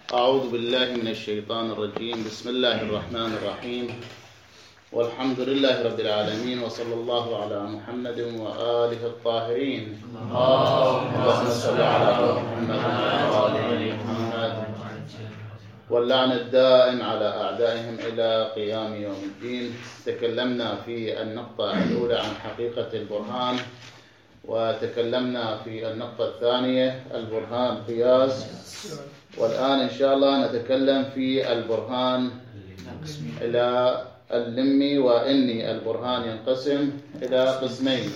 أعوذ بالله من الشيطان الرجيم. بسم الله الرحمن الرحيم، والحمد لله رب العالمين، وصلى الله على محمد وآله الطاهرين. اللهم صل على محمد وعلى آل محمد، واللعن الدائم على أعدائهم إلى قيام يوم الدين. تكلمنا في النقطة الأولى عن حقيقة البرهان، وتكلمنا في النقطة الثانية البرهان قياس، والآن إن شاء الله نتكلم في البرهان إلى اللمي وإني. البرهان ينقسم إلى قسمين،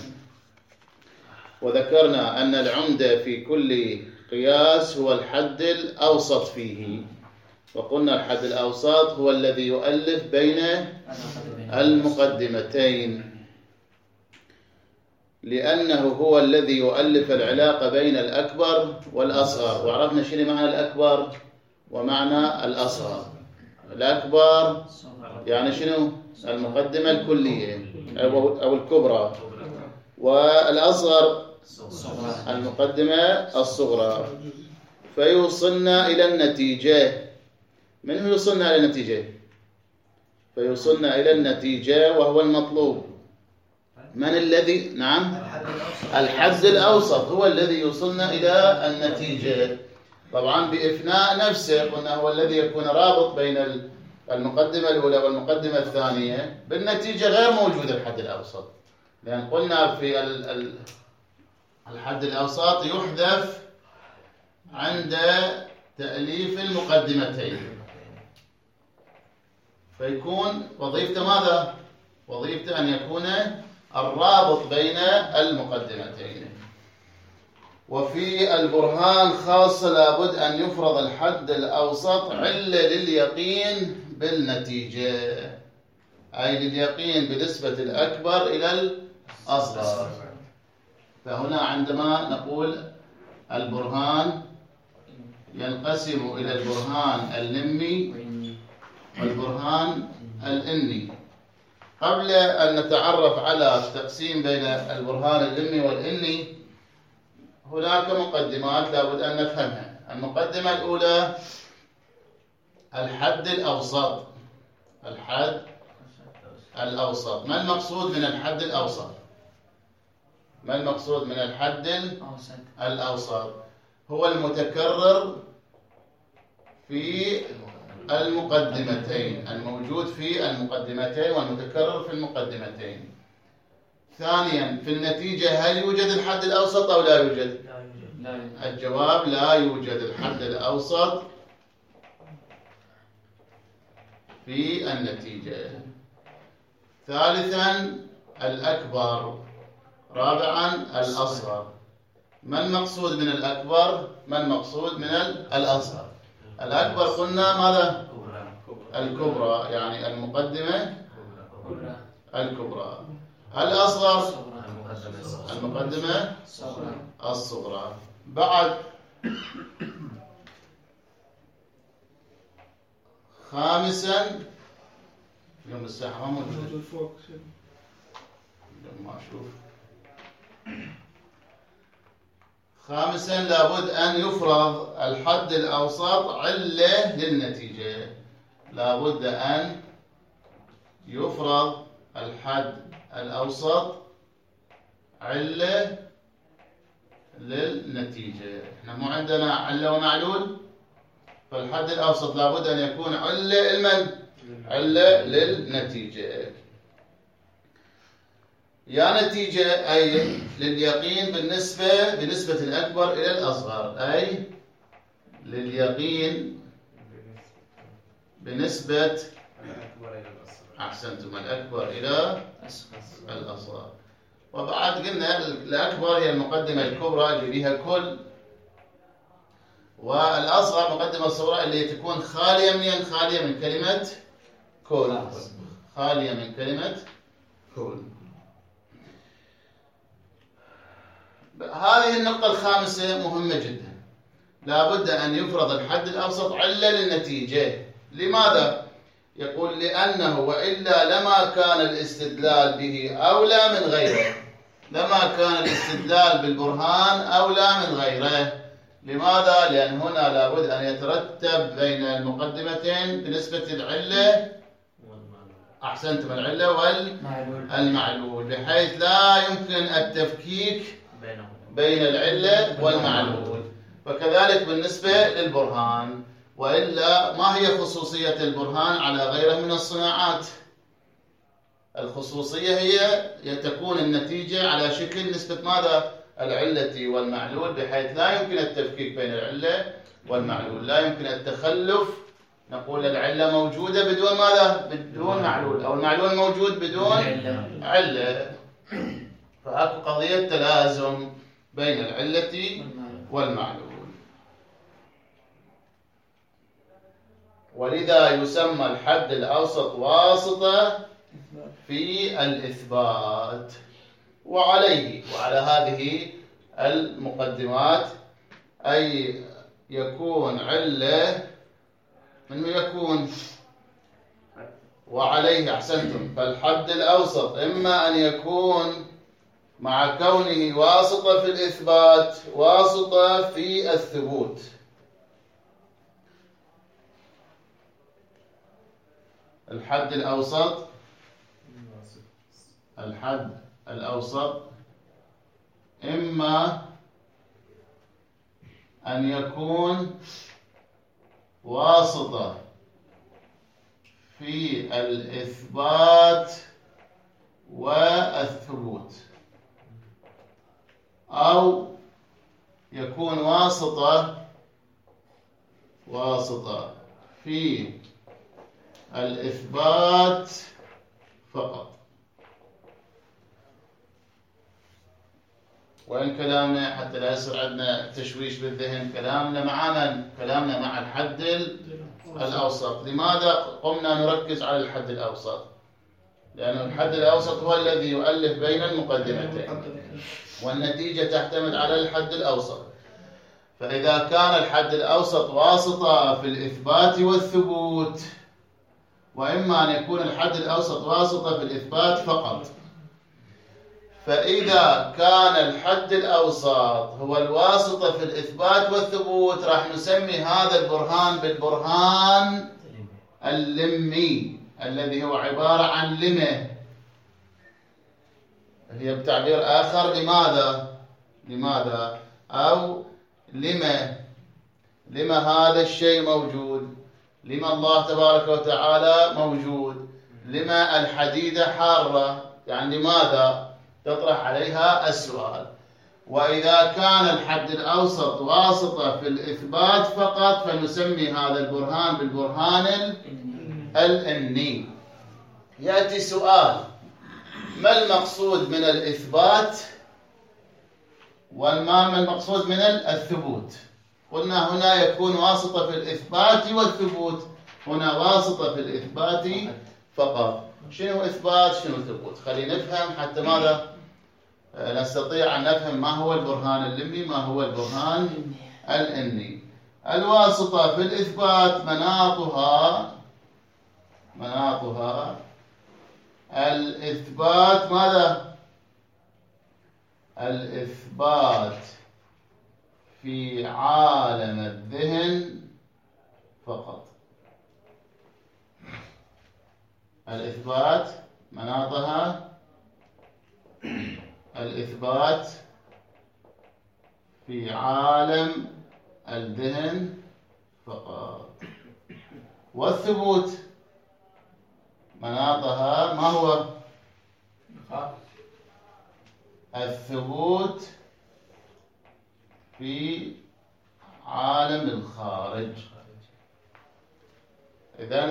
وذكرنا أن العمدة في كل قياس هو الحد الأوسط فيه، وقلنا الحد الأوسط هو الذي يؤلف بين المقدمتين، لأنه هو الذي يؤلف العلاقة بين الأكبر والأصغر. وعرفنا شنو معنى الأكبر ومعنى الأصغر. الأكبر يعني شنو؟ المقدمة الكلية أو الكبرى، والأصغر المقدمة الصغرى. فيوصلنا إلى النتيجة. من يوصلنا إلى النتيجة؟ فيوصلنا إلى النتيجة وهو المطلوب. من الذي؟ نعم، الحد الأوسط هو الذي يوصلنا إلى النتيجة، طبعا بإفناء نفسه. قلنا هو الذي يكون رابط بين المقدمة الأولى والمقدمة الثانية. بالنتيجة غير موجود الحد الأوسط، لأن قلنا في الحد الأوسط يحذف عند تأليف المقدمتين، فيكون وظيفته ماذا؟ وظيفته أن يكون الرابط بين المقدمتين. وفي البرهان خاصة لابد أن يفرض الحد الأوسط علة لليقين بالنتيجة، أي لليقين بنسبة الأكبر إلى الأصغر. فهنا عندما نقول البرهان ينقسم إلى البرهان اللمي والبرهان الإني. قبل أن نتعرف على التقسيم بين البرهان اللمي والإني، هناك مقدمات لابد أن نفهمها. المقدمة الأولى الحد الأوسط. الحد الأوسط، ما المقصود من الحد الأوسط؟ ما المقصود من الحد الأوسط؟ هو المتكرر في المقدمتين، الموجود في المقدمتين والمتكرر في المقدمتين. ثانيا، في النتيجة هل يوجد الحد الأوسط أو لا يوجد؟ الجواب لا يوجد الحد الأوسط في النتيجة. ثالثا الأكبر. رابعا الأصغر. ما المقصود من الأكبر؟ ما المقصود من الأصغر؟ الأكبر قلنا ماذا؟ الكبرى، يعني المقدمة الكبرى. الأصغر المقدمة الصغرى. بعد خامسا، يوم الساحة ما موجود فوق، ما أشوف. خامسا لابد أن يفرض الحد الأوسط علة للنتيجة. لابد أن يفرض الحد الأوسط علة للنتيجة. احنا مو عندنا علة ومعلول، فالحد الأوسط لابد أن يكون علة لمن؟ علة للنتيجة. يا نتيجة أي لليقين بنسبة الأكبر إلى الأصغر، أي لليقين بنسبة أحسنتم الأكبر إلى الأصغر. وبعد قلنا الأكبر هي المقدمة الكبرى اللي بها كل، والأصغر مقدمة الصغرى اللي تكون خالية من كلمة كل، خالية من كلمة كل. هذه النقطة الخامسة مهمة جدا. لابد أن يفرض الحد الأوسط علة للنتيجة. لماذا؟ يقول لأنه وإلا لما كان الاستدلال به أولى من غيره. لما كان الاستدلال بالبرهان أولى من غيره. لماذا؟ لأن هنا لابد أن يترتب بين المقدمتين بنسبة العلة، أحسنتم، العلة والمعلول، بحيث لا يمكن التفكيك بين العلة والمعلول. وكذلك بالنسبة للبرهان، وإلا ما هي خصوصية البرهان على غيره من الصناعات؟ الخصوصية هي تكون النتيجة على شكل نسبة ماذا؟ العلة والمعلول، بحيث لا يمكن التفكيك بين العلة والمعلول، لا يمكن التخلف. نقول العلة موجودة بدون ماذا؟ بدون معلول، أو المعلول موجود بدون علة. فهاكو قضية تلازم بين العلة والمعلول، ولذا يسمى الحد الأوسط واسطة في الإثبات. وعلى هذه المقدمات أي يكون علة منه يكون وعليه، أحسنتم. فالحد الأوسط إما أن يكون مع كونه واسطة في الإثبات واسطة في الثبوت. الحد الأوسط إما أن يكون واسطة في الإثبات والثبوت، أو يكون واسطة في الإثبات فقط. وإن كلامنا حتى لا يصير عندنا تشويش بالذهن، كلامنا مع من؟ كلامنا مع الحد الأوسط. لماذا قمنا نركز على الحد الأوسط؟ لأن الحد الأوسط هو الذي يؤلف بين المقدمتين، والنتيجة تعتمد على الحد الأوسط. فإذا كان الحد الأوسط واسطة في الإثبات والثبوت، وإما أن يكون الحد الأوسط واسطة في الإثبات فقط. فإذا كان الحد الأوسط هو الواسطة في الإثبات والثبوت، راح نسمي هذا البرهان بالبرهان اللمي، الذي هو عبارة عن لمة، هي بتعبير آخر لماذا أو لما هذا الشيء موجود، لما الله تبارك وتعالى موجود، لما الحديدة حارة، يعني لماذا؟ تطرح عليها السؤال. وإذا كان الحد الأوسط واسطة في الإثبات فقط، فنسمي هذا البرهان بالبرهان الإني. يأتي سؤال: ما المقصود من الإثبات وما المقصود من الثبوت؟ قلنا هنا يكون واسطة في الإثبات والثبوت، هنا واسطة في الإثبات فقط. شنو إثبات شنو ثبوت؟ خلينا نفهم حتى ماذا نستطيع أن نفهم ما هو البرهان اللمي، ما هو البرهان الإني. الواسطة في الإثبات مناطها الإثبات ماذا؟ الإثبات في عالم الذهن فقط. الإثبات مناطها الإثبات في عالم الذهن فقط. والثبوت مناطها ما هو؟ الثبوت في عالم الخارج. إذن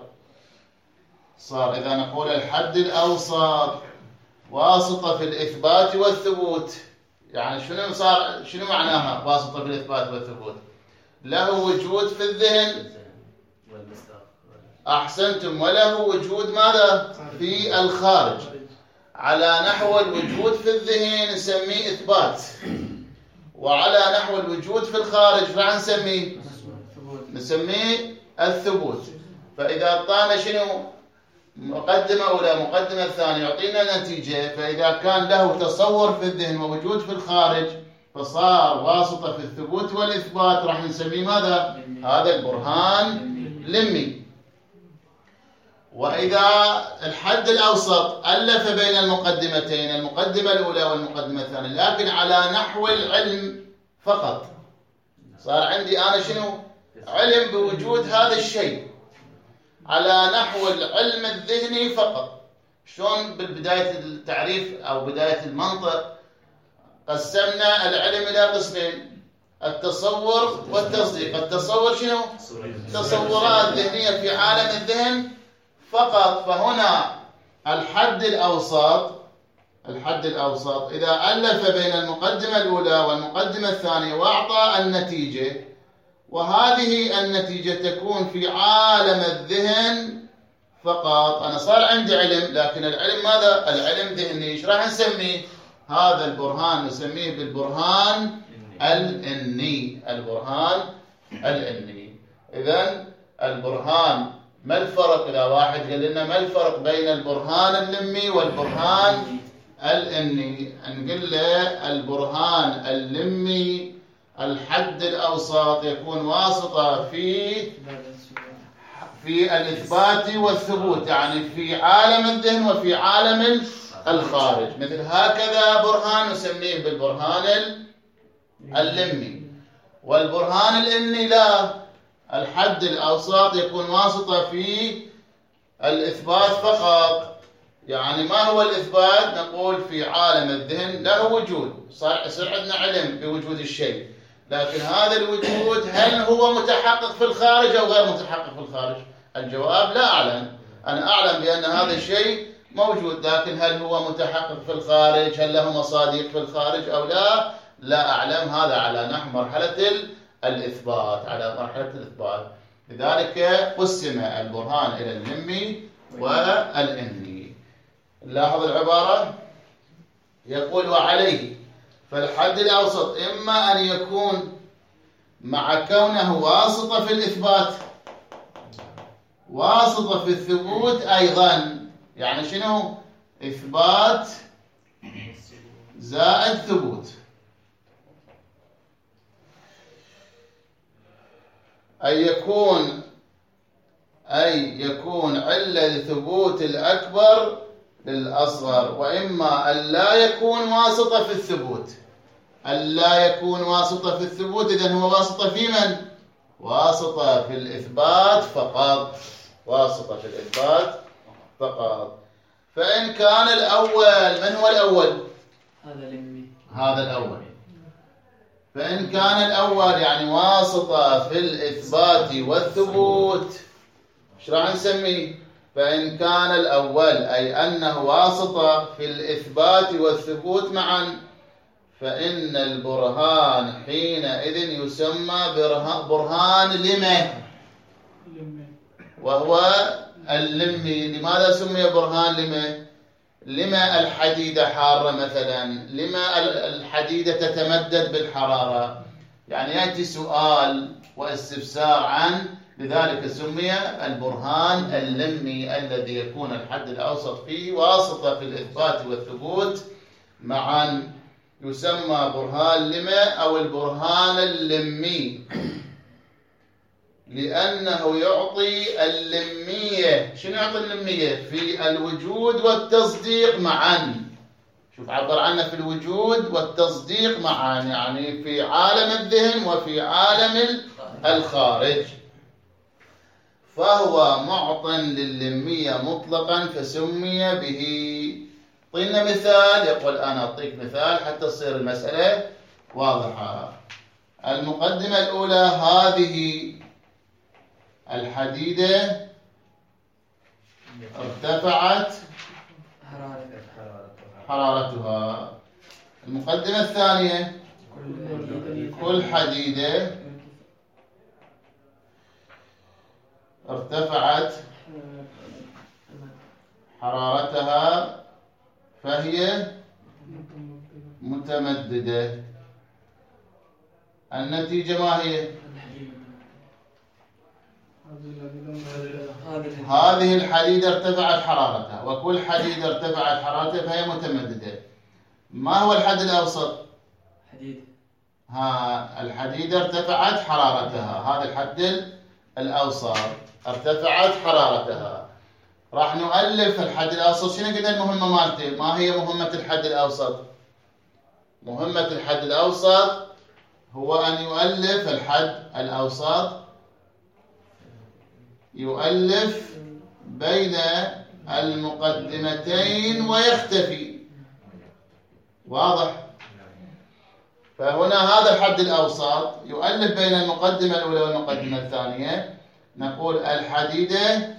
صار إذا نقول الحد الأوسط واسطة في الإثبات والثبوت، يعني شنو معناها واسطة في الإثبات والثبوت؟ له وجود في الذهن، أحسنتم، وله وجود ماذا؟ في الخارج. على نحو الوجود في الذهن نسميه إثبات، وعلى نحو الوجود في الخارج راح نسميه الثبوت. فإذا أعطانا شنو؟ مقدمة أولى مقدمة ثانية يعطينا نتيجة. فإذا كان له تصور في الذهن ووجود في الخارج، فصار واسطة في الثبوت والإثبات، راح نسميه ماذا؟ هذا البرهان لمي. وإذا الحد الأوسط ألف بين المقدمتين، المقدمة الأولى والمقدمة الثانية، لكن على نحو العلم فقط، صار عندي أنا شنو؟ علم بوجود هذا الشيء على نحو العلم الذهني فقط. شلون بالبداية التعريف أو بداية المنطق قسمنا العلم إلى قسمين: التصور والتصديق. التصور شنو؟ تصورات ذهنية في عالم الذهن فقط. فهنا الحد الأوسط إذا ألف بين المقدمة الأولى والمقدمة الثانية وأعطى النتيجة، وهذه النتيجة تكون في عالم الذهن فقط. أنا صار عندي علم، لكن العلم ماذا؟ العلم ذهني. إيش راح نسميه؟ هذا البرهان نسميه بالبرهان الإني. البرهان الإني. إذن البرهان، ما الفرق؟ إذا واحد قال لنا ما الفرق بين البرهان اللمي والبرهان الإني، نقول له البرهان اللمي الحد الأوسط يكون واسطة في الإثبات والثبوت، يعني في عالم الذهن وفي عالم الخارج. مثل هكذا برهان نسميه بالبرهان اللمي. والبرهان الإني لا، الحد الأوسط يكون واسطة في الإثبات فقط. يعني ما هو الإثبات؟ نقول في عالم الذهن له وجود، يصير عندنا علم بوجود الشيء، لكن هذا الوجود هل هو متحقق في الخارج أو غير متحقق في الخارج؟ الجواب لا أعلم. أنا أعلم بأن هذا الشيء موجود، لكن هل هو متحقق في الخارج؟ هل له مصادق في الخارج أو لا؟ لا أعلم. هذا على نحو مرحلة الإثبات، على مرحلة الإثبات. لذلك قسم البرهان إلى اللمي والإني. لاحظ العبارة، يقول وعليه فالحد الأوسط إما أن يكون مع كونه واسطة في الإثبات واسطة في الثبوت أيضا. يعني شنو؟ إثبات زائد ثبوت. أي يكون علة لثبوت الأكبر للأصغر، وإما أن لا يكون واسطة في الثبوت. ألا يكون واسطة في الثبوت، إذن هو واسطة في من؟ واسطة في الإثبات فقط. واسطة في الإثبات فقط. فإن كان الأول، من هو الأول؟ هذا الأول. فإن كان الأول يعني واسطة في الإثبات والثبوت، ايش راح نسميه؟ فإن كان الأول أي أنه واسطة في الإثبات والثبوت معا، فإن البرهان حينئذ يسمى برهان لمه، وهو اللمي. لماذا سمي برهان لمه؟ لما الحديدة حارة مثلا، لما الحديدة تتمدد بالحرارة، يعني يأتي سؤال واستفسار عن، لذلك سمي البرهان اللمي الذي يكون الحد الأوسط فيه واسطة في الإثبات والثبوت معا، يسمى برهان لما أو البرهان اللمي، لأنه يعطي اللمية. شنو يعطي اللمية؟ في الوجود والتصديق معا. شوف عبر عنه في الوجود والتصديق معا، يعني في عالم الذهن وفي عالم الخارج. فهو معط لللمية مطلقا فسمي به. طينا مثال. يقول أنا أعطيك مثال حتى تصير المسألة واضحة. المقدمة الأولى، هذه الحديدة ارتفعت حرارتها. المقدمة الثانية، كل حديدة ارتفعت حرارتها فهي متمددة. النتيجة ما هي؟ هذه الحديدة ارتفعت حرارتها، وكل حديدة ارتفعت حرارتها فهي متمددة. ما هو الحد الأوسط؟ الحديدة ارتفعت حرارتها، هذا الحد الأوسط ارتفعت حرارتها. راح نؤلف الحد الأوسط. شنو قلنا المهمة مالته؟ ما هي مهمة الحد الأوسط؟ مهمة الحد الأوسط هو أن يؤلف الحد الأوسط، يؤلف بين المقدمتين ويختفي. واضح؟ فهنا هذا الحد الأوسط يؤلف بين المقدمة الأولى والمقدمة الثانية. نقول الحديدة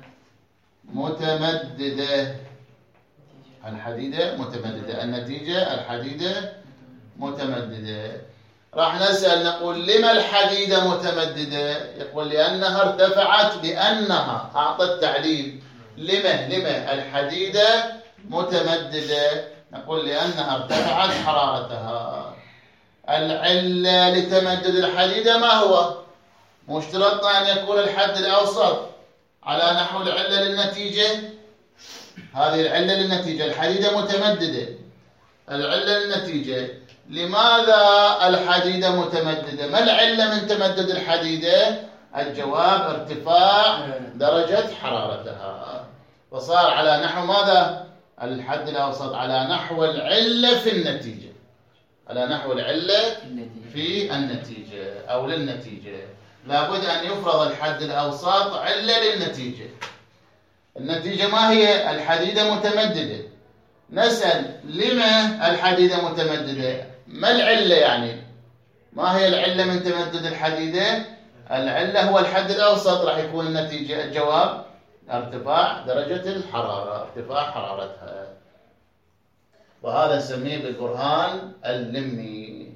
متمددة، الحديدة متمددة، النتيجة الحديدة متمددة. راح نسأل نقول لما الحديدة متمددة؟ يقول لأنها ارتفعت، لأنها أعطت تعليل. لما الحديدة متمددة؟ نقول لأنها ارتفعت حرارتها. العلة لتمدد الحديدة ما هو؟ مو اشترطنا أن يكون الحد الأوسط على نحو العلة للنتيجة. هذه العلة للنتيجة، الحديدة متمددة، العلة للنتيجة. لماذا الحديدة متمددة؟ ما العلة من تمدد الحديدة؟ الجواب ارتفاع درجة حرارتها. وصار على نحو ماذا؟ الحد الأوسط على نحو العلة في النتيجة، على نحو العلة في النتيجة أو للنتيجة. لابد أن يفرض الحد الأوسط علة للنتيجة. النتيجة ما هي؟ الحديدة متمددة. نسأل لما الحديدة متمددة؟ ما العلة يعني؟ ما هي العلة من تمدد الحديدة؟ العلة هو الحد الأوسط، راح يكون النتيجة الجواب ارتفاع درجة الحرارة، ارتفاع حرارتها. وهذا نسميه بالبرهان اللمي.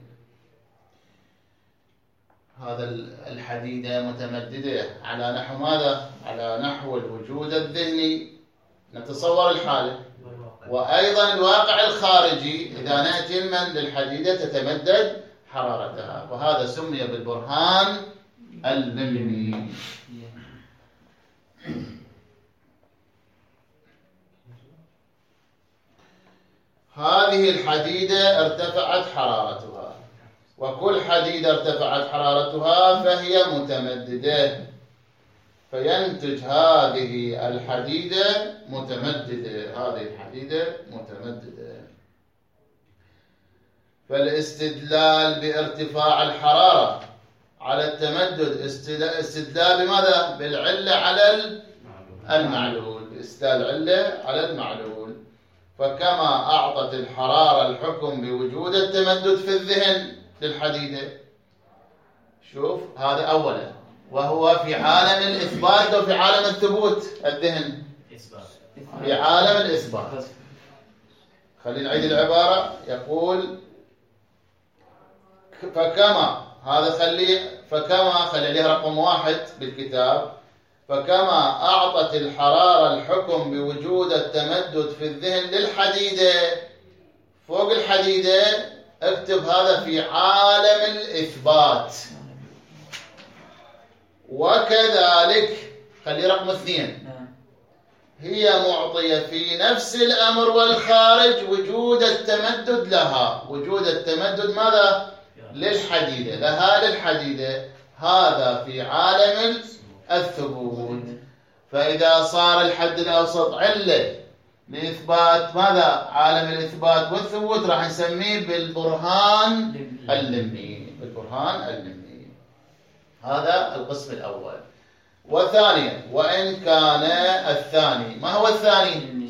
هذا الحديدة متمددة على نحو ماذا؟ على نحو الوجود الذهني، نتصور الحالة، وأيضا الواقع الخارجي إذا نأتي من للحديدة تتمدد حرارتها، وهذا سمي بالبرهان اللمي. هذه الحديدة ارتفعت حرارتها، وكل حديدة ارتفعت حرارتها فهي متمددة، فينتج هذه الحديدة متمددة، هذه الحديدة متمددة. فالاستدلال بارتفاع الحرارة على التمدد استدلال بماذا؟ بالعلة على المعلول، استدلال العلة على المعلول. فكما أعطت الحرارة الحكم بوجود التمدد في الذهن للحديدة، شوف هذا أولا، وهو في عالم الإثبات وفي عالم الثبوت. الذهن في عالم الإثبات. خلينا نعيد العبارة. يقول فكما، هذا خلي عليه رقم 1 بالكتاب. فكما أعطت الحرارة الحكم بوجود التمدد في الذهن للحديدة، فوق الحديدة اكتب هذا في عالم الإثبات. وكذلك خلي رقم 2 هي معطية في نفس الأمر والخارج وجود التمدد لها. وجود التمدد ماذا؟ للحديدة، لها للحديدة. هذا في عالم الثبوت. فإذا صار الحد الأوسط علة لإثبات ماذا؟ عالم الإثبات والثبوت، راح نسميه بالبرهان اللمي. بالبرهان اللمي. هذا القسم الأول. وثانيا، وإن كان الثاني، ما هو الثاني؟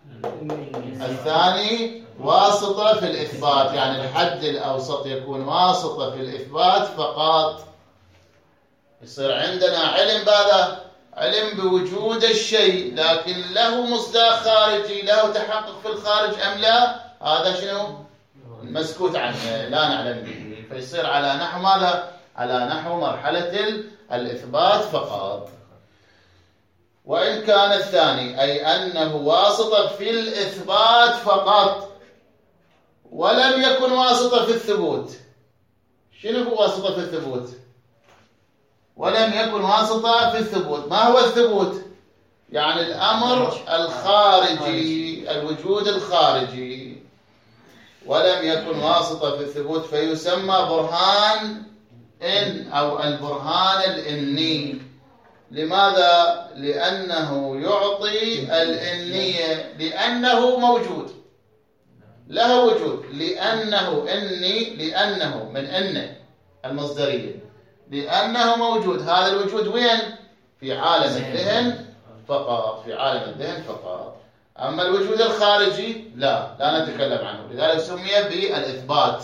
الثاني واسطة في الإثبات، يعني الحد الأوسط يكون واسطة في الإثبات فقط. يصير عندنا علم بهذا، علم بوجود الشيء، لكن له مصداق خارجي، له تحقق في الخارج أم لا؟ هذا شنو؟ مسكوت عنه، لا نعلم به. فيصير على نحو ماذا؟ على نحو مرحلة الإثبات فقط. وإن كان الثاني أي أنه واسطة في الإثبات فقط ولم يكن واسطة في الثبوت. شنو هو واسطة في الثبوت؟ ولم يكن واسطة في الثبوت. ما هو الثبوت؟ يعني الأمر الخارجي، الوجود الخارجي. ولم يكن واسطة في الثبوت فيسمى برهان إن أو البرهان الإني. لماذا؟ لأنه يعطي الإنية، لأنه موجود، له وجود، لأنه إني، لأنه من إن المصدرية، لأنه موجود. هذا الوجود وين؟ في عالم الذهن فقط، في عالم الذهن فقط. أما الوجود الخارجي لا نتكلم عنه. لذلك سمي بالإثبات،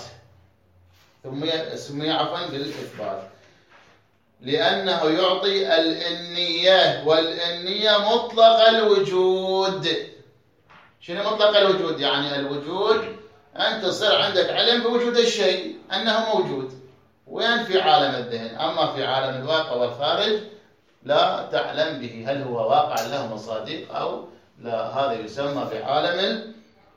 سمي عفوا بالإثبات، لأنه يعطي الإنية، والإنية مطلق الوجود. شنو مطلق الوجود؟ يعني الوجود أنت تصير عندك علم بوجود الشيء أنه موجود وين؟ في عالم الذهن. أما في عالم الواقع والخارج لا تعلم به، هل هو واقع له مصادق أو لا. هذا يسمى في عالم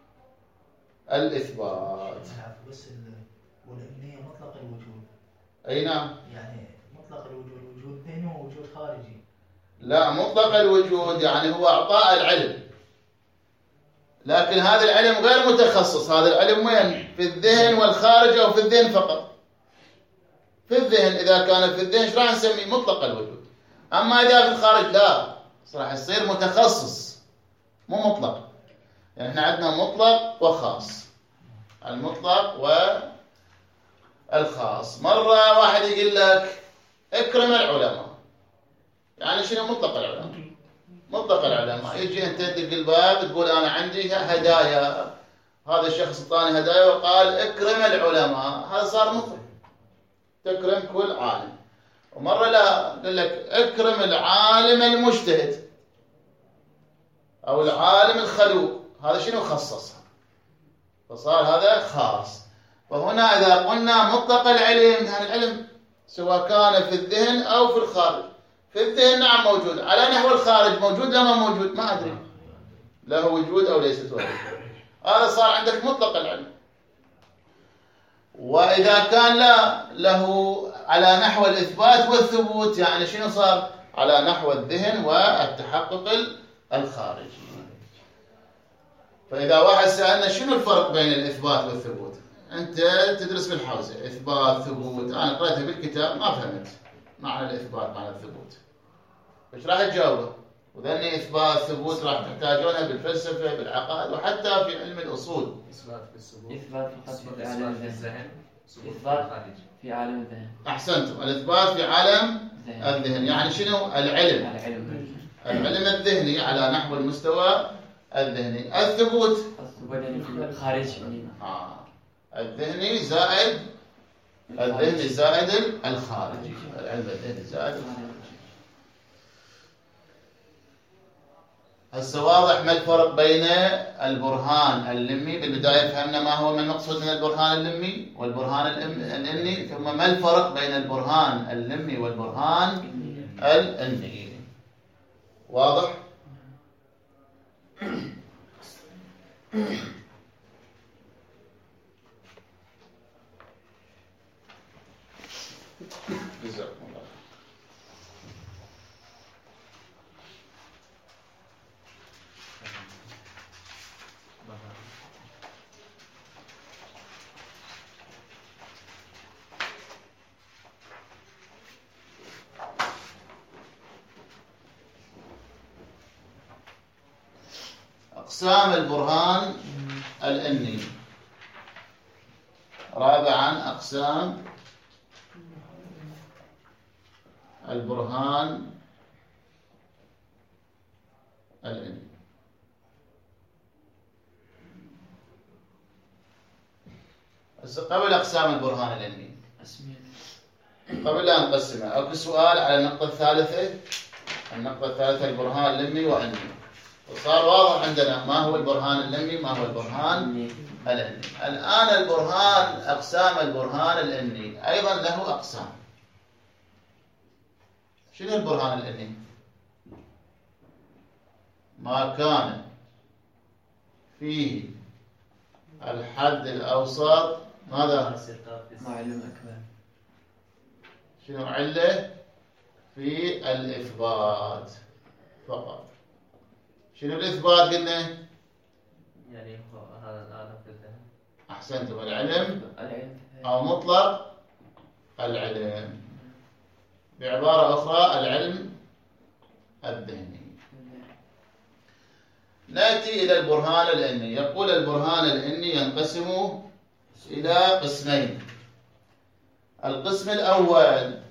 الإثبات. بس والإنية مطلق الوجود. أي نعم. يعني مطلق الوجود وجود ذهني ووجود خارجي. لا، مطلق الوجود يعني هو إعطاء العلم، لكن هذا العلم غير متخصص. هذا العلم وين؟ في الذهن والخارج أو في الذهن فقط. في الذهن، إذا كان في الذهن راح نسميه مطلق الوجود. أما إذا في الخارج لا، راح يصير متخصص مو مطلق. يعني احنا عندنا مطلق وخاص، المطلق والخاص. مرة واحد يقول لك اكرم العلماء، يعني شنو مطلق العلماء؟ مطلق العلماء يجي انت تدق الباب تقول انا عندي هدايا، هذا الشخص اعطاني هدايا وقال اكرم العلماء، هذا صار مطلق، تكرم كل عالم. ومرة لا، قال لك اكرم العالم المجتهد او العالم الخلوق، هذا شنو خصصها؟ فصار هذا خاص. وهنا اذا قلنا مطلق العلم، يعني العلم سواء كان في الذهن او في الخارج. في الذهن نعم موجود، على نحو الخارج موجود لما موجود ما ادري، له وجود او ليست وجود. هذا صار عندك مطلق العلم. واذا كان لا، له على نحو الاثبات والثبوت، يعني شنو صار؟ على نحو الذهن والتحقق الخارجي. فاذا واحد سالنا شنو الفرق بين الاثبات والثبوت، انت تدرس في الحوزه اثبات ثبوت، انا قرأتها بالكتاب ما فهمت معنى الاثبات معنى الثبوت، ايش راح تجاوبه؟ وذني اثبات ثبوت راح تحتاجونها بالفلسفه بالعقائد وحتى في علم الاصول. اثبات في الثبوت، اثبات فقط في عالم الذهن، اثبات في عالم الذهن. احسنتم، الاثبات في عالم الذهن، يعني شنو؟ العلم الذهني على نحو المستوى الذهني. الثبوت في الخارج، الذهني زائد الذهني زائد الخارجي، العلم الذهني زائد الخارجي. هسه واضح ما الفرق بين البرهان اللمي؟ بالبداية فهمنا ما هو من المقصود من البرهان اللمي والبرهان الإني، ثم ما الفرق بين البرهان اللمي والبرهان الإني. واضح؟ جزاكم الله. أقسام البرهان الإني. رابعا أقسام البرهان الإني. قبل أقسام البرهان الإني، قبل لا نقسمها، أكو سؤال على النقطة الثالثة. النقطة الثالثة البرهان اللمي وإني، وصار واضح عندنا ما هو البرهان اللمي ما هو البرهان الإني. الآن البرهان، أقسام البرهان الإني أيضا له أقسام. شنو البرهان الإني؟ ما كان فيه الحد الأوسط ماذا؟ معلم أكبر. شنو علة؟ في الإثبات فقط. شنو الإثبات قلنا؟ يعني هو هذا العالم في الذهن. أحسنتم، العلم العلم أو مطلق العلم، بعبارة أخرى العلم الذهني. نأتي إلى البرهان العلمي. يقول البرهان العلمي ينقسم إلى قسمين. القسم الأول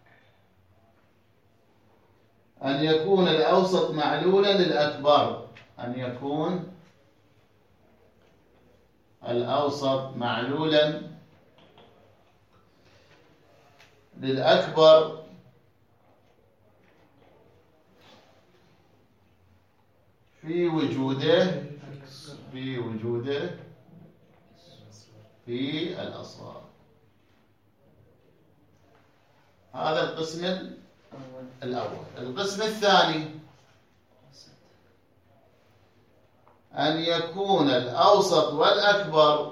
أن يكون الأوسط معلولا للأكبر، أن يكون الأوسط معلولا للأكبر في وجوده في الأصغر. هذا القسم الأول. القسم الثاني أن يكون الأوسط والأكبر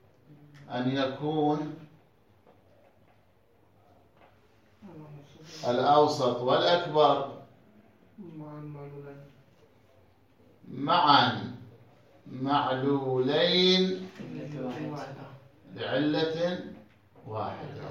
معا معلولين لعلة واحدة.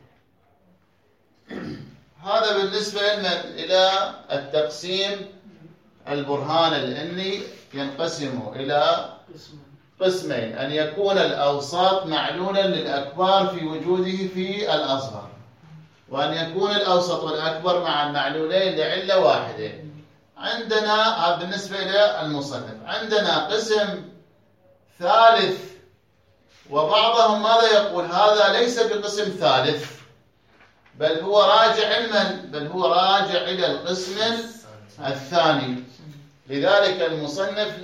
هذا بالنسبة لنا إلى التقسيم. البرهان العلمي ينقسم إلى قسمين: أن يكون الأوسط معلولا للأكبر في وجوده في الأصغر، وأن يكون الأوسط والأكبر مع المعلولين لعلة واحدة. عندنا بالنسبة إلى المصنف عندنا قسم ثالث، وبعضهم ماذا يقول؟ هذا ليس بقسم ثالث، بل هو راجع إلى القسم الثاني. لذلك المصنف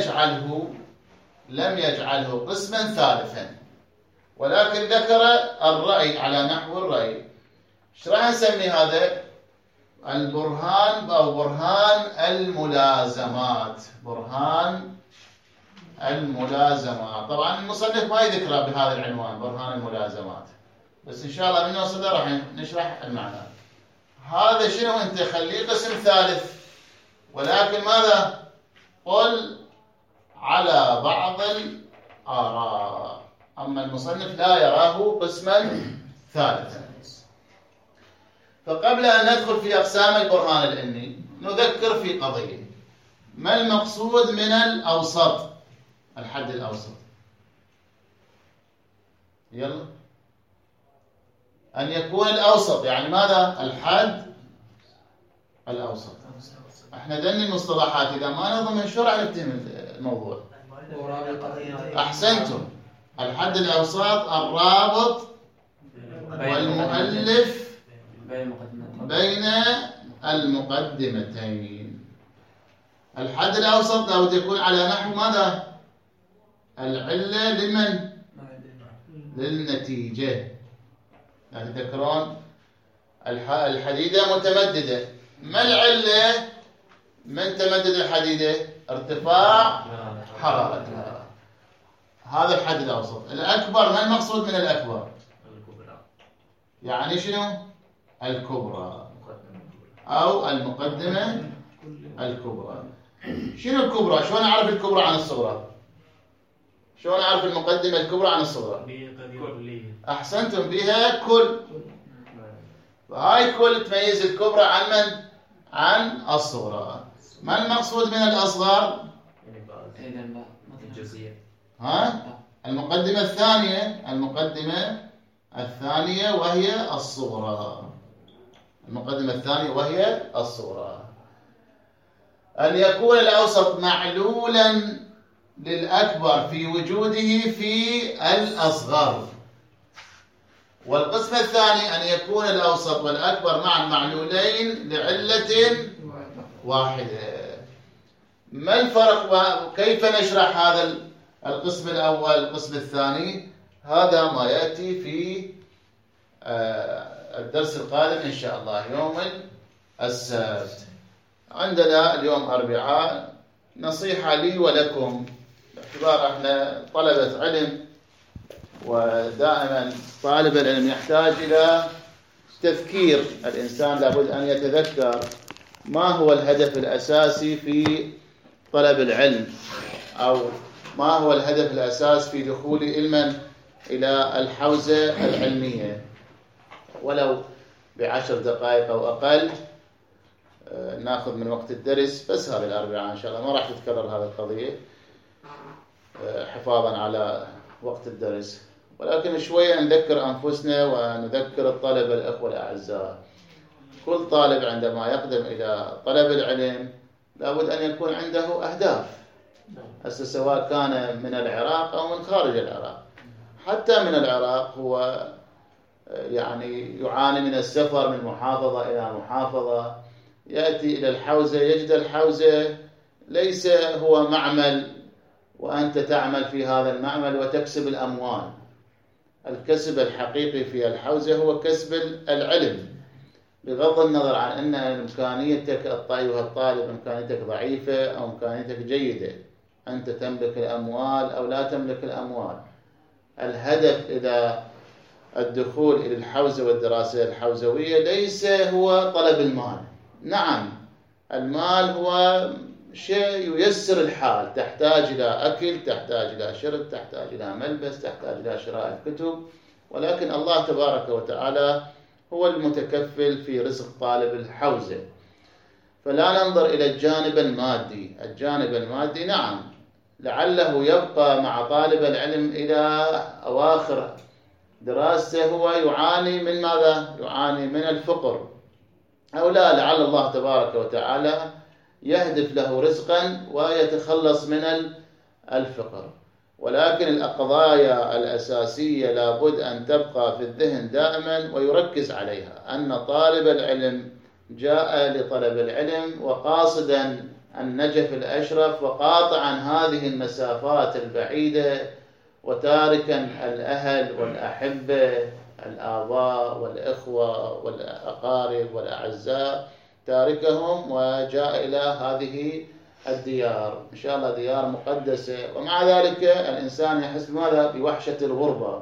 لم يجعله قسما ثالثا، ولكن ذكر الرأي على نحو الرأي. ايش راح نسمي هذا؟ البرهان أو برهان الملازمات. برهان الملازمات. طبعا المصنف ما يذكره بهذا العنوان برهان الملازمات، بس إن شاء الله من نوصل راح نشرح المعنى. هذا شنو؟ أنت خليه قسم ثالث، ولكن ماذا؟ قل على بعض الآراء. أما المصنف لا يراه قسما ثالثا. فقبل أن ندخل في أقسام البرهان العلمي نذكر في قضية: ما المقصود من الأوسط؟ الحد الأوسط. يلا، أن يكون الأوسط يعني ماذا؟ الحد الأوسط. احنا ذني المصطلحات إذا ما نضمن شو راح نفتهم الموضوع. أحسنتم. الحد الأوسط الرابط والمؤلف بين المقدمتين. الحد الأوسط لابد يكون على نحو ماذا؟ العلة لمن؟ للنتيجة. يعني تذكرون الحديدة متمددة. ما العلة من تمدد الحديدة؟ ارتفاع حرارتها. هذا الحد الأوسط. الأكبر، ما المقصود من الأكبر؟ يعني شنو؟ الكبرى أو المقدمة الكبرى. شنو الكبرى؟ شلون أعرف الكبرى عن الصغرى؟ شلون أعرف المقدمة الكبرى عن الصغرى؟ أحسنتم، بها كل. فهاي كل تميز الكبرى عن من؟ عن الصغرى. ما المقصود من الأصغر؟ المقدمة الثانية وهي الصغرى. المقدمة الثانية وهي الصغرى. أن يكون الأوسط معلولا للأكبر في وجوده في الأصغر. والقسم الثاني أن يكون الأوسط والأكبر مع المعلولين لعلة واحدة. ما الفرق وكيف نشرح هذا القسم الأول القسم الثاني؟ هذا ما يأتي في الدرس القادم إن شاء الله يوم السبت. عندنا اليوم أربعاء. نصيحة لي ولكم، باعتبار احنا طلبة علم، ودائما طالب العلم يحتاج إلى تذكير. الإنسان لابد أن يتذكر ما هو الهدف الأساسي في طلب العلم، أو ما هو الهدف الأساس في دخول علما إلى الحوزة العلمية ولو ب10 دقائق أو أقل. ناخذ من وقت الدرس بس هذه الأربعاء إن شاء الله، ما راح تتكرر هذه القضية حفاظا على وقت الدرس، ولكن شوية نذكر أنفسنا ونذكر الطلبة الأخوة الأعزاء. كل طالب عندما يقدم إلى طلب العلم لابد أن يكون عنده أهداف، هسه سواء كان من العراق أو من خارج العراق. حتى من العراق هو يعني يعاني من السفر من محافظة إلى محافظة، يأتي إلى الحوزة يجد الحوزة ليس هو معمل وأنت تعمل في هذا المعمل وتكسب الأموال. الكسب الحقيقي في الحوزة هو كسب العلم، بغض النظر عن أن إمكانيتك أيها الطالب إمكانيتك ضعيفة أو إمكانيتك جيدة، أنت تملك الأموال أو لا تملك الأموال. الهدف إذا الدخول إلى الحوزة والدراسة الحوزوية ليس هو طلب المال. نعم المال هو شيء ييسر الحال، تحتاج إلى أكل، تحتاج إلى شرب، تحتاج إلى ملبس، تحتاج إلى شراء الكتب، ولكن الله تبارك وتعالى هو المتكفل في رزق طالب الحوزة. فلا ننظر إلى الجانب المادي. الجانب المادي نعم لعله يبقى مع طالب العلم إلى أواخر دراسته هو يعاني من ماذا؟ يعاني من الفقر، أو لا، لعل الله تبارك وتعالى يهدف له رزقا ويتخلص من الفقر. ولكن القضايا الأساسية لابد أن تبقى في الذهن دائما ويركز عليها، أن طالب العلم جاء لطلب العلم وقاصدا النجف الأشرف وقاطعا هذه المسافات البعيدة وتاركا الأهل والأحبة الآباء والإخوة والأقارب والأعزاء، تاركهم وجاء إلى هذه الديار إن شاء الله ديار مقدسة. ومع ذلك الإنسان يحس بماذا؟ بوحشة الغربة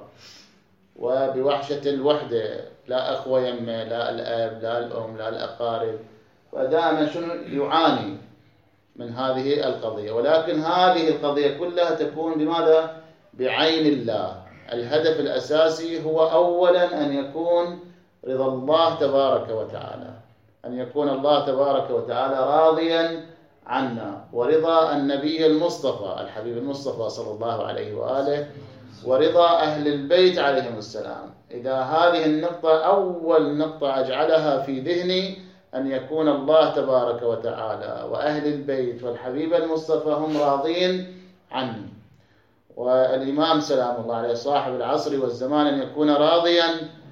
وبوحشة الوحدة، لا أخوة يمه، لا الأب، لا الأم، لا الأقارب، ودائما شنو يعاني من هذه القضية. ولكن هذه القضية كلها تكون بماذا؟ بعين الله. الهدف الأساسي هو أولا أن يكون رضا الله تبارك وتعالى، أن يكون الله تبارك وتعالى راضيا عنا، ورضا النبي المصطفى الحبيب المصطفى صلى الله عليه وآله، ورضا أهل البيت عليهم السلام. إذا هذه النقطة أول نقطة أجعلها في ذهني، أن يكون الله تبارك وتعالى وأهل البيت والحبيب المصطفى هم راضين عني، والإمام سلام الله عليه صاحب العصر والزمان أن يكون راضيا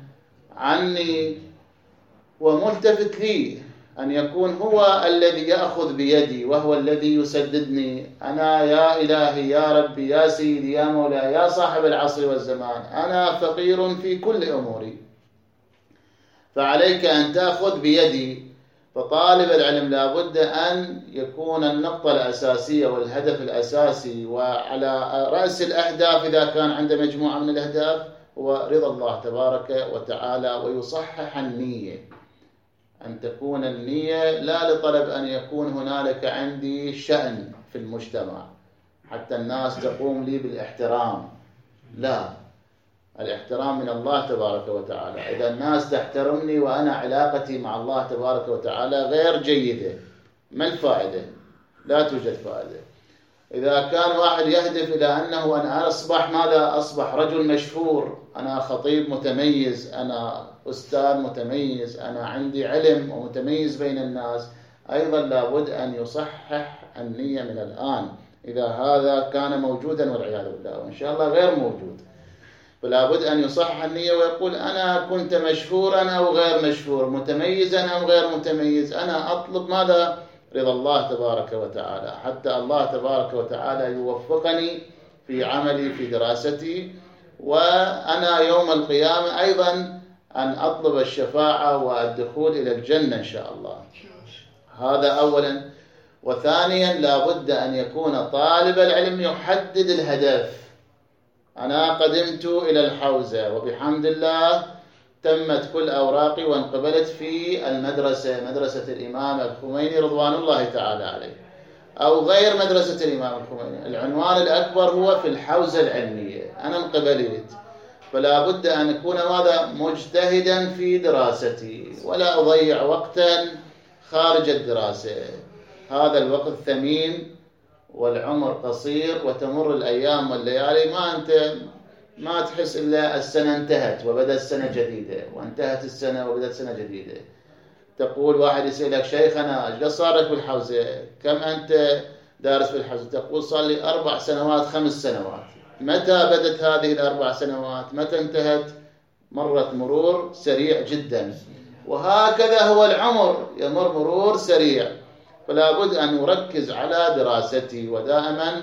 عني وملتفت لي، أن يكون هو الذي يأخذ بيدي وهو الذي يسددني. أنا يا إلهي يا ربي يا سيدي يا مولاي يا صاحب العصر والزمان، أنا فقير في كل أموري، فعليك أن تأخذ بيدي. فطالب العلم لابد أن يكون النقطة الأساسية والهدف الأساسي وعلى رأس الأهداف إذا كان عنده مجموعة من الأهداف هو رضا الله تبارك وتعالى، ويصحح النية، أن تكون النية لا لطلب أن يكون هنالك عندي شأن في المجتمع حتى الناس تقوم لي بالاحترام، لا، الاحترام من الله تبارك وتعالى. إذا الناس تحترمني وأنا علاقتي مع الله تبارك وتعالى غير جيدة، ما الفائدة؟ لا توجد فائدة. إذا كان واحد يهدف إلى أنه أنا أصبح ماذا؟ أصبح رجل مشهور، أنا خطيب متميز، أنا أستاذ متميز، أنا عندي علم ومتميز بين الناس، أيضا لابد أن يصحح النية من الآن إذا هذا كان موجودا والعياذ بالله، وإن شاء الله غير موجود. فلا بد أن يصحح النية ويقول أنا كنت مشهورا أو غير مشهور، متميزا أو غير متميز، أنا أطلب ماذا؟ رضا الله تبارك وتعالى، حتى الله تبارك وتعالى يوفقني في عملي في دراستي، وأنا يوم القيامة أيضا أن أطلب الشفاعة والدخول إلى الجنة إن شاء الله. هذا أولا. وثانيا لابد أن يكون طالب العلم يحدد الهدف. أنا قدمت إلى الحوزة وبحمد الله تمت كل أوراقي وانقبلت في المدرسة، مدرسة الإمام الخميني رضوان الله تعالى عليه. أو غير مدرسة الإمام الخميني. العنوان الأكبر هو في الحوزة العلمية. أنا انقبليت، فلا بد أن أكون ماذا؟ مجتهدا في دراستي، ولا أضيع وقتا خارج الدراسة. هذا الوقت ثمين والعمر قصير، وتمر الأيام والليالي ما تحس إلا السنة انتهت وبدأت سنة جديدة، وانتهت السنة وبدأت سنة جديدة. تقول واحد يسألك شيخنا ايش قد صار لك بالحوزة؟ كم أنت دارس بالحوزة؟ تقول صار لي 4 سنوات 5 سنوات. متى بدت هذه ال4 سنوات؟ متى انتهت؟ مرت مرور سريع جدا. وهكذا هو العمر، يمر مرور سريع. فلا بد أن نركز على دراستي، ودائما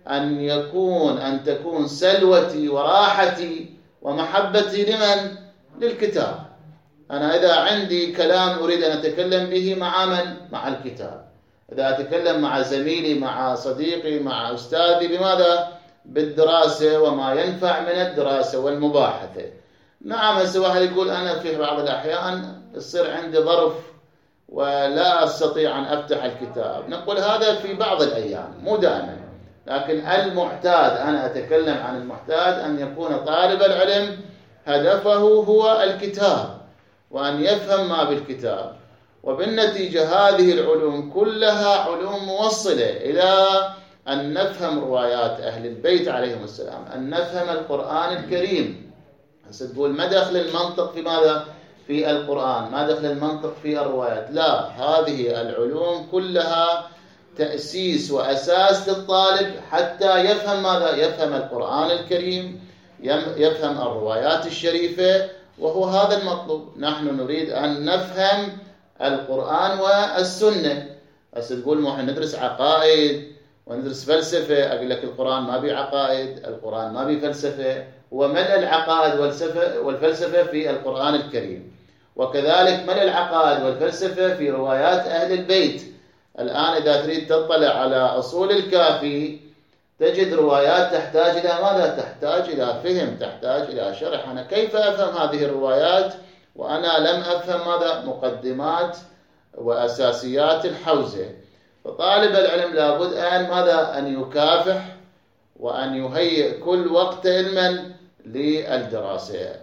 أن تكون سلوتي وراحتي ومحبتي لمن؟ للكتاب. أنا إذا عندي كلام أريد أن أتكلم به مع من؟ مع الكتاب. إذا أتكلم مع زميلي، مع صديقي، مع أستاذي، بماذا؟ بالدراسة وما ينفع من الدراسة والمباحثة. نعم، هسه واحد يقول أنا في بعض الأحيان يصير عندي ظرف ولا أستطيع أن أفتح الكتاب. نقول هذا في بعض الأيام، مو دائما. لكن المعتاد، أنا أتكلم عن المعتاد، أن يكون طالب العلم هدفه هو الكتاب، وأن يفهم ما بالكتاب. وبالنتيجة هذه العلوم كلها علوم موصلة إلى أن نفهم روايات أهل البيت عليهم السلام، أن نفهم القرآن الكريم. هسه تقول ما دخل المنطق في ماذا؟ في القرآن، ما دخل المنطق في الروايات. لا، هذه العلوم كلها تأسيس وأساس للطالب حتى يفهم ماذا؟ يفهم القرآن الكريم، يفهم الروايات الشريفة، وهو هذا المطلوب. نحن نريد أن نفهم القرآن والسنة. هسه تقول ما احنا ندرس عقائد وندرس فلسفة. أقول لك القرآن ما بيه عقائد، القرآن ما بيه فلسفة. وملء العقائد والفلسفة في القرآن الكريم، وكذلك ملء العقائد والفلسفة في روايات أهل البيت. الآن إذا تريد تطلع على أصول الكافي تجد روايات تحتاج إلى ماذا؟ تحتاج إلى فهم، تحتاج إلى شرح. أنا كيف أفهم هذه الروايات وأنا لم أفهم ماذا؟ مقدمات وأساسيات الحوزة. فطالب العلم لابد أن ماذا؟ أن يكافح وأن يهيئ كل وقت علما للدراسة.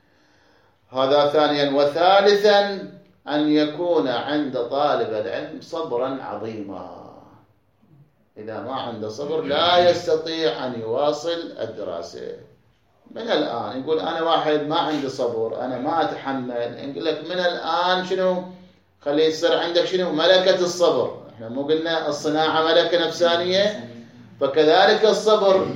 هذا ثانيا. وثالثا أن يكون عند طالب العلم صبرا عظيما. إذا ما عنده صبر لا يستطيع أن يواصل الدراسة. من الآن يقول أنا واحد ما عندي صبر، أنا ما أتحمل. نقول لك من الآن شنو؟ خلي يصير عندك شنو؟ ملكة الصبر. احنا مو قلنا الصناعة ملكة نفسانية؟ فكذلك الصبر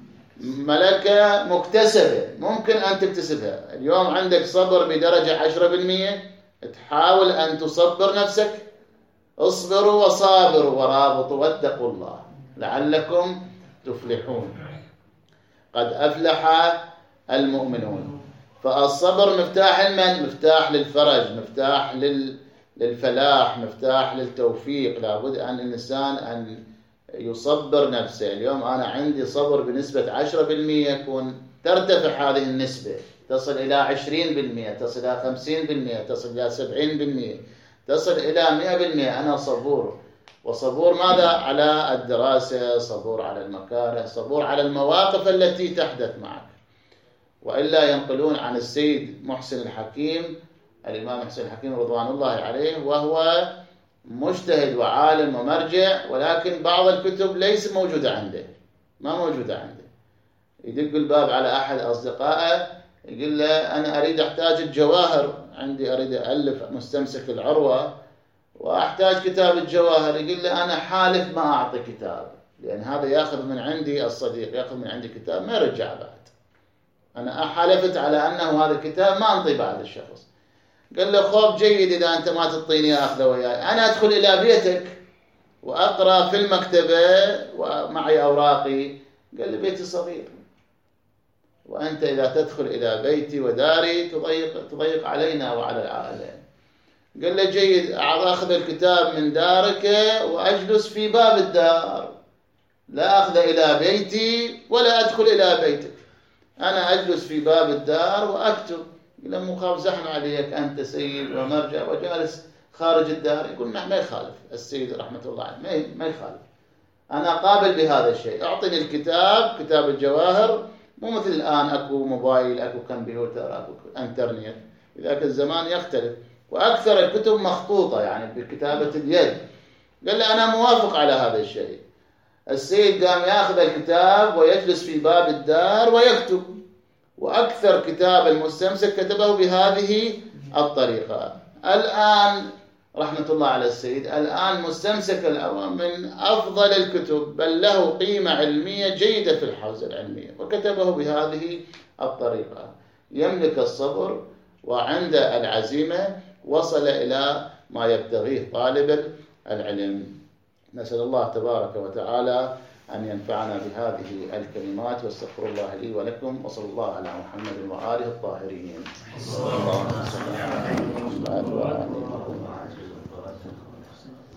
ملكة مكتسبة، ممكن أن تكتسبها. اليوم عندك صبر بدرجة 10%، تحاول أن تصبر نفسك. اصبروا وصابروا ورابطوا واتقوا الله لعلكم تفلحون. قد أفلح المؤمنون. فالصبر مفتاح المن؟ مفتاح للفرج، مفتاح للفلاح، مفتاح للتوفيق. لابد أن الإنسان أن يصبر نفسه. اليوم أنا عندي صبر بنسبة 10%، يكون ترتفع هذه النسبة، تصل إلى 20%، تصل إلى 50%، تصل إلى 70%، تصل إلى 100%. أنا صبور. وصبور ماذا؟ على الدراسة، صبور على المكاره، صبور على المواقف التي تحدث معك. وإلا ينقلون عن السيد محسن الحكيم، الإمام محسن الحكيم رضوان الله عليه، وهو مجتهد وعالم ومرجع، ولكن بعض الكتب ليس موجودة عنده، ما موجودة عنده. يدق الباب على أحد أصدقائه يقول له أنا أحتاج الجواهر، عندي أريد ألف مستمسك العروة وأحتاج كتاب الجواهر. يقول له أنا حالف ما أعطي كتاب، لأن هذا يأخذ من عندي، الصديق يأخذ من عندي كتاب ما يرجع بعد. أنا حلفت على أنه هذا الكتاب ما أنطي بعد الشخص. قال له خوف جيد إذا أنت ما تعطيني أخذه وياي. أنا أدخل إلى بيتك وأقرأ في المكتبة ومعي أوراقي. قال لي بيتي صغير، وأنت إذا تدخل إلى بيتي وداري تضيق علينا وعلى العائلة. قال له جيد، أخذ الكتاب من دارك وأجلس في باب الدار، لا أخذ إلى بيتي ولا أدخل إلى بيتك، أنا أجلس في باب الدار وأكتب. قال مو خاف زحمة عليك، أنت سيد ومرجع وجالس خارج الدار. يقول نعم ما يخالف، السيد رحمة الله عليه ما يخالف، أنا قابل بهذا الشيء، أعطني الكتاب، كتاب الجواهر، مو مثل الآن أكو موبايل، أكو كمبيوتر، أكو انترنت. ذاك الزمان يختلف، وأكثر الكتب مخطوطة يعني بكتابة اليد. قال لي أنا موافق على هذا الشيء. السيد قام يأخذ الكتاب ويجلس في باب الدار ويكتب، وأكثر كتاب المستمسك كتبه بهذه الطريقة. الآن رحمة الله على السيد، الآن مستمسك من أفضل الكتب، بل له قيمة علمية جيدة في الحوزة العلمية، وكتبه بهذه الطريقة. يملك الصبر وعند العزيمة وصل إلى ما يبتغيه طالب العلم. نسأل الله تبارك وتعالى أن ينفعنا بهذه الكلمات، واستغفر الله لي ولكم، وصلى الله على محمد وآله الطاهرين. اللهم صل على محمد وآله